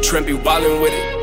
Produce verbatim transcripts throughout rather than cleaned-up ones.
Trent be wildin' with it.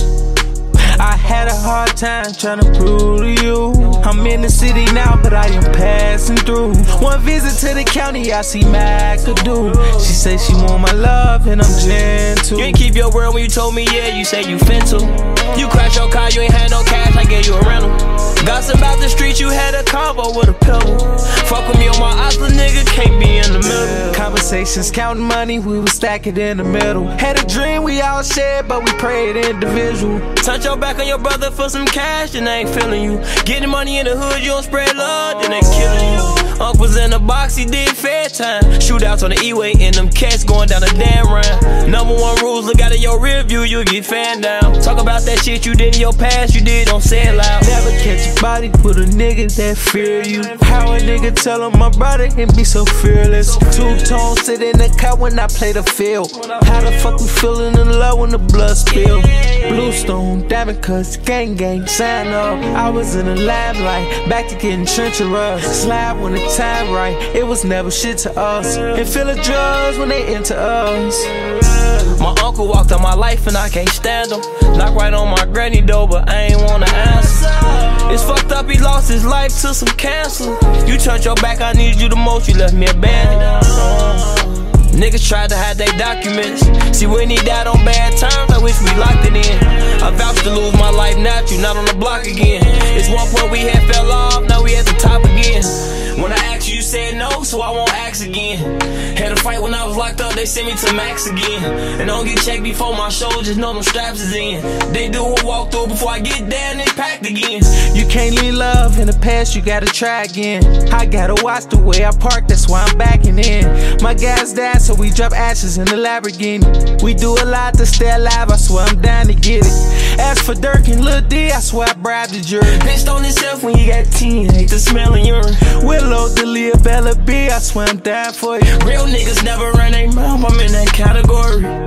I had a hard time trying to prove to you I'm in the city now, but I am passing through. One visit to the county, I see McAdoo. She say she want my love, and I'm gentle. You ain't keep your word when you told me, yeah, you say you finna. You crashed your car, you ain't had no cash, I gave you a rental. Gossip about the street, you had a combo with a pillow. Fuck with me on my Oscar, nigga, can't be in the middle. Conversations, counting money, we would stack it in the middle. Had a dream we all shared, but we prayed individual. Touch your back on your brother for some cash, and they ain't feeling you. Getting money in the hood, you don't spread love, then they killing you. Uncle's in the box, he did fair time. Shootouts on the E-way, and them cats going down the damn round. Number one rules, look out in your rear view, you'll get fanned down. Talk about that shit you did in your past, you did, don't say it loud. Never catch a body with a nigga that fear you. How a nigga tell him my brother and be so fearless. Two-tone sit in the car when I play the field. How the fuck we feeling in love when the blood spill? Bluestone, diamond cuts, gang gang, sign up. I was in the lab like, back to getting treacherous. Slide when the time right, it was never shit to us. And feel the drugs when they enter us. My uncle walked on my life and I can't stand him. Knock right on my granny door, but I ain't wanna answer. It's fucked up, he lost his life to some cancer. You turned your back, I needed you the most, you left me abandoned. uh, Niggas tried to hide their documents. See, when he died on bad terms, I wish we locked it in. I vouched to lose my life natural, not on the block again. It's one point we had fell off, now we at the top again. When I asked you, you said no, so I won't ask again. Had a fight when I was locked up, they sent me to Max again. And don't get checked before my show, just know them straps is in. They do a walkthrough before I get there and they packed again. You can't leave love in the past, you gotta try again. I gotta watch the way I park, that's why I'm backing in. My gas died, so we drop ashes in the Lamborghini. We do a lot to stay alive, I swear I'm down to get it. As for Dirk and Lil D, I swear I bribed the jury. Pissed on himself when he got ten, hate the smell of urine. Willow, Delia, Bella B, I swear I'm down for you. Real niggas never run their mouth, I'm in that category.